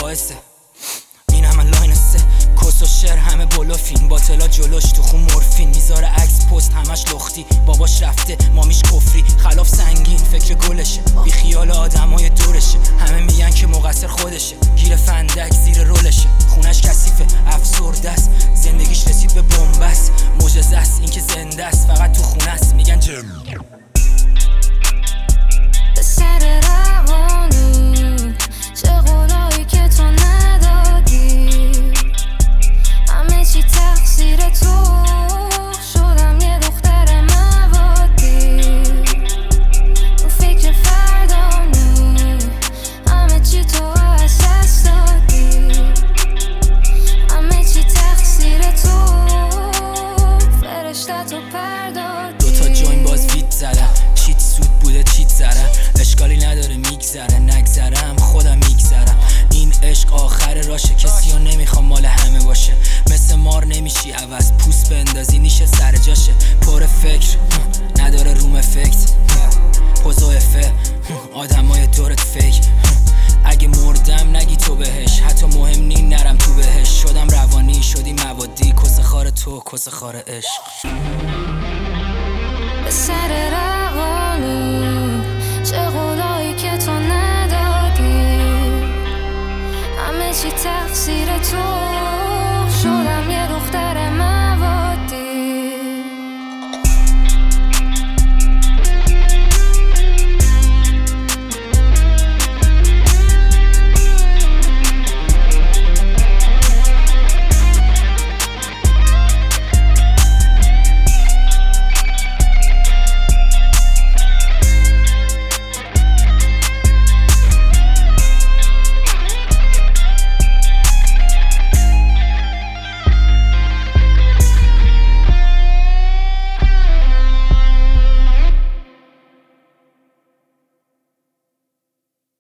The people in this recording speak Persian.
باعثه این همه لاین سه کس و شر همه بلوفین باطلا جلوش تو خون مورفین میذاره عکس پست همش لختی باباش رفته مامیش کفری خلاف سنگین فکر گلشه بی خیال آدمای دورشه همه میگن که مقصر خودشه گیر فندک زیر رولشه خونش کثیفه افسرده است زندگیش رسید به بنبست معجزه است این که زنده است فقط تو خونه است میگن به سر روانی چه قولایی که تو ندادی همه چی تقصیر تو شدم یه دختر موادی تو فکر فردانی همه چی تو از دست دادی همه چی تقصیر تو فرشته تو پردادی دوتا جوین باز ویت زدم چیت سود بوده چیت زدم اشکالی نداره میگذره نگذرم خودم میگذرم این عشق آخر راشه کسی رو نمیخوام مال همه باشه مثل مار نمیشی عوض پوست بندازی نیشه سر جاشه پر فکر نداره روم افکت پوزوفه آدمای دورت فیک اگه مردم نگی تو بهش حتی مهم نی نرم تو بهش شدم روانی شدی موادی کس خار تو کس خار عشق